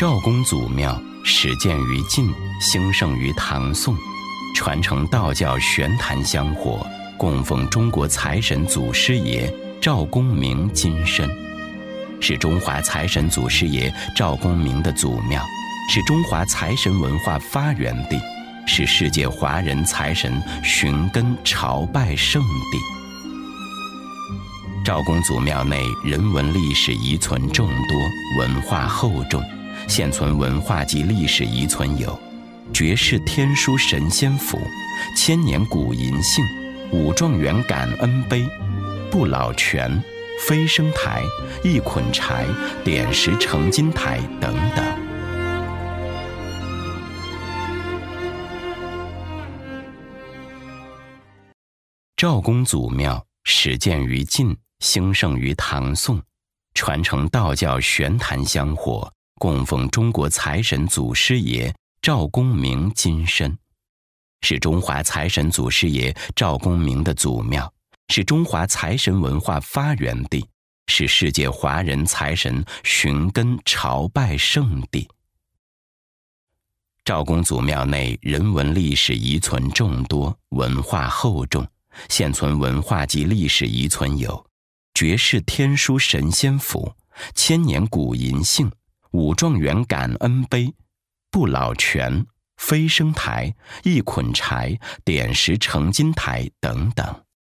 赵公祖庙始建于晋，兴盛于唐宋，传承道教玄坛香火，供奉中国财神祖师爷赵公明金身，是中华财神祖师爷赵公明的祖庙，是中华财神文化发源地，是世界华人财神寻根朝拜圣地。赵公祖庙内人文历史遗存众多，文化厚重，现存文化及历史遗存有绝世天书神仙府、千年古银杏、武状元感恩碑、不老泉、飞升台、一捆柴、点石成金台等等。赵公祖庙始建于晋，兴盛于唐宋，传承道教玄坛香火，供奉中国财神祖师爷赵公明金身，是中华财神祖师爷赵公明的祖庙，是中华财神文化发源地，是世界华人财神寻根朝拜圣地。赵公祖庙内人文历史遗存众多，文化厚重，现存文化及历史遗存有绝世天书神仙府、千年古银杏、武状元感恩碑、不老泉、飞升台、一捆柴、点石成金台等等。